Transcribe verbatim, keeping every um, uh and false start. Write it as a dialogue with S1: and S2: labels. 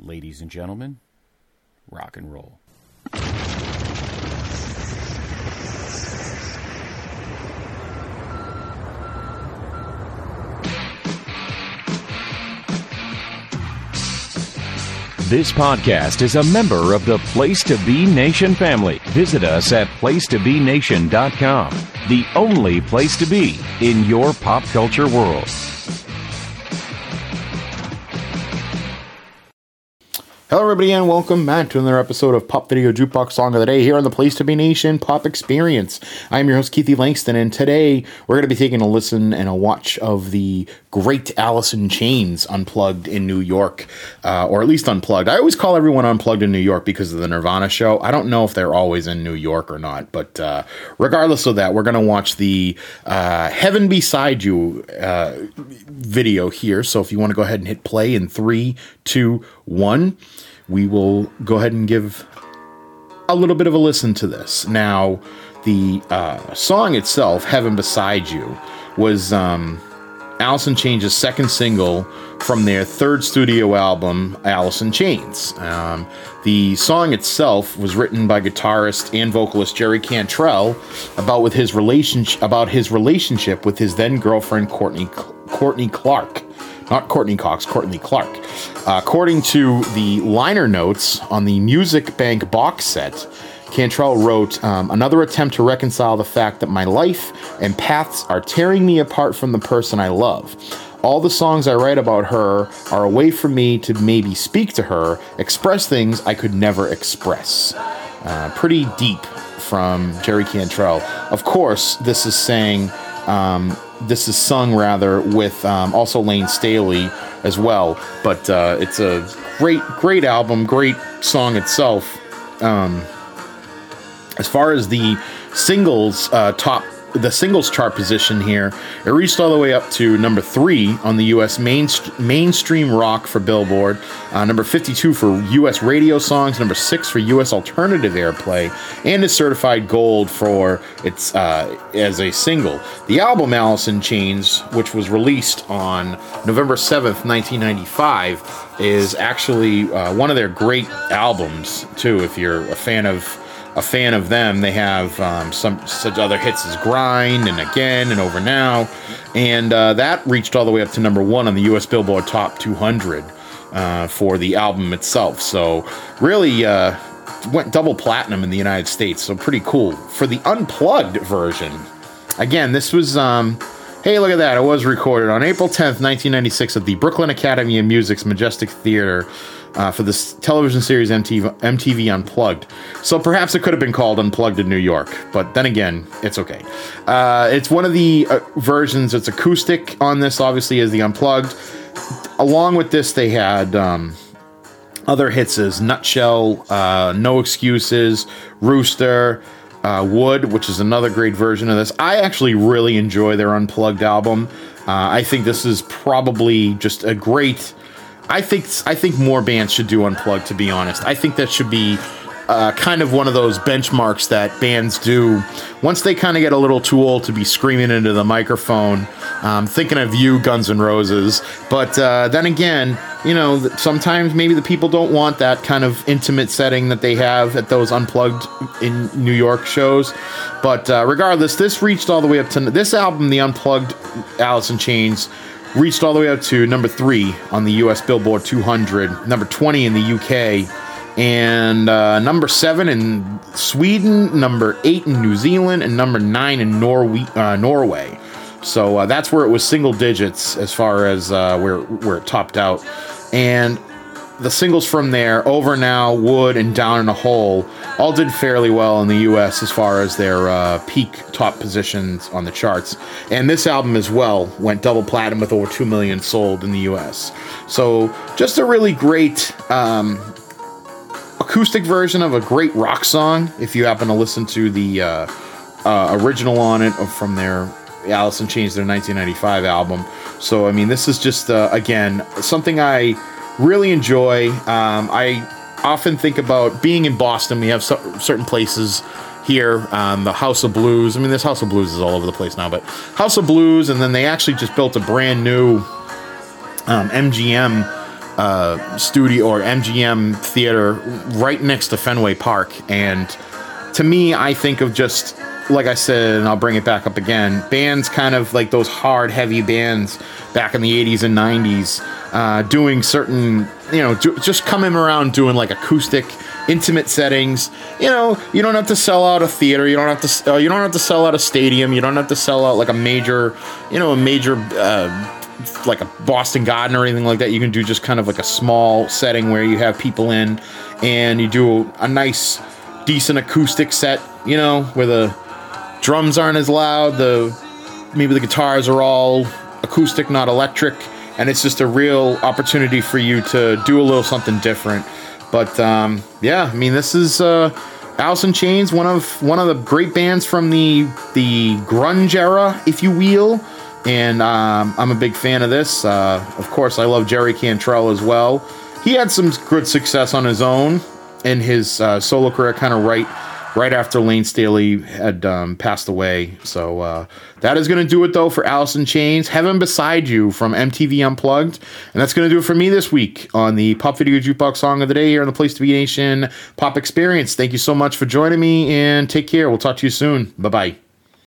S1: Ladies and gentlemen, rock and roll. This podcast is a member of the Place to Be Nation family. Visit us at place to be nation dot com, the only place to be in your pop culture world.
S2: Hello everybody and welcome back to another episode of Pop Video Jukebox Song of the Day here on the Place to Be Nation Pop Experience. I'm your host Keithy Langston, and today we're going to be taking a listen and a watch of the great Alice in Chains Unplugged in New York, uh, or at least Unplugged. I always call everyone Unplugged in New York because of the Nirvana show. I don't know if they're always in New York or not, but uh, regardless of that, we're going to watch the uh, Heaven Beside You uh, video here. So if you want to go ahead and hit play in three, two, one, we will go ahead and give a little bit of a listen to this. Now, the uh, song itself, Heaven Beside You, was um, Alice in Chains' second single from their third studio album, Alice in Chains. Um, the song itself was written by guitarist and vocalist Jerry Cantrell about with his relationship about his relationship with his then girlfriend Courtney Courtney Clark. Not Courtney Cox, Courtney Clark. Uh, according to the liner notes on the Music Bank box set, Cantrell wrote, um, another attempt to reconcile the fact that my life and paths are tearing me apart from the person I love. All the songs I write about her are a way for me to maybe speak to her, express things I could never express. Uh, pretty deep from Jerry Cantrell. Of course, this is saying... Um, this is sung rather with um, also Lane Staley as well, but uh, it's a great, great album, great song itself. Um, as far as the singles uh, top, the singles chart position here, it reached all the way up to number three on the U S main, mainstream rock for Billboard, uh, number fifty-two for U S radio songs, number six for U S alternative airplay, and is certified gold for its uh, as a single. The album Alice in Chains, which was released on November seventh, nineteen ninety-five, is actually uh, one of their great albums too. If you're a fan of A fan of them, they have um, some such other hits as Grind and Again and Over Now, and uh, that reached all the way up to number one on the U S Billboard Top two hundred uh, for the album itself. So really uh, went double platinum in the United States, so pretty cool. For the unplugged version, again, this was, um, hey, look at that, it was recorded on April tenth, nineteen ninety-six at the Brooklyn Academy of Music's Majestic Theater, Uh, for this television series M T V, M T V Unplugged. So perhaps it could have been called Unplugged in New York, but then again, it's okay. Uh, it's one of the uh, versions, it's acoustic on this, obviously, as the Unplugged. Along with this, they had um, other hits as Nutshell, uh, No Excuses, Rooster, uh, Wood, which is another great version of this. I actually really enjoy their Unplugged album. Uh, I think this is probably just a great... I think I think more bands should do Unplugged, to be honest. I think that should be uh, kind of one of those benchmarks that bands do once they kind of get a little too old to be screaming into the microphone. Um, thinking of you, Guns N' Roses. But uh, then again, you know, sometimes maybe the people don't want that kind of intimate setting that they have at those Unplugged in New York shows. But uh, regardless, this reached all the way up to this album, the Unplugged Alice in Chains, reached all the way up to number three on the U S Billboard two hundred, number twenty in the U K, and uh, number seven in Sweden, number eight in New Zealand, and number nine in Norwe- uh, Norway. So uh, that's where it was single digits as far as uh, where, where it topped out. And the singles from there, Over Now, Wood, and Down in a Hole, all did fairly well in the U S as far as their uh, peak top positions on the charts. And this album as well went double platinum with over two million sold in the U S. So just a really great um, acoustic version of a great rock song, if you happen to listen to the uh, uh, original on it from their Alice in Chains, their nineteen ninety-five album. So, I mean, this is just, uh, again, something I really enjoy. Um, I often think about being in Boston. We have so, certain places here, um, the House of Blues. I mean, this House of Blues is all over the place now, but House of Blues, and then they actually just built a brand new um, M G M uh, studio or M G M theater right next to Fenway Park. And to me, I think of just, like I said, and I'll bring it back up again, bands kind of like those hard, heavy bands back in the eighties and nineties, uh, doing certain, you know, do, just coming around doing like acoustic, intimate settings. You know, you don't have to sell out a theater. You don't have to. Uh, you don't have to sell out a stadium. You don't have to sell out like a major, you know, a major, uh, like a Boston Garden or anything like that. You can do just kind of like a small setting where you have people in, and you do a nice, decent acoustic set. You know, where the drums aren't as loud. The maybe the guitars are all acoustic, not electric, and it's just a real opportunity for you to do a little something different. But um, yeah, I mean, this is uh, Alice in Chains, one of one of the great bands from the the grunge era, if you will. And um, I'm a big fan of this. Uh, of course, I love Jerry Cantrell as well. He had some good success on his own in his uh, solo career, kind of right right after Lane Staley had um, passed away. So uh, that is going to do it, though, for Alice in Chains, Heaven Beside You from M T V Unplugged. And that's going to do it for me this week on the Pop Video Jukebox Song of the Day here on the Place to Be Nation Pop Experience. Thank you so much for joining me, and take care. We'll talk to you soon. Bye-bye.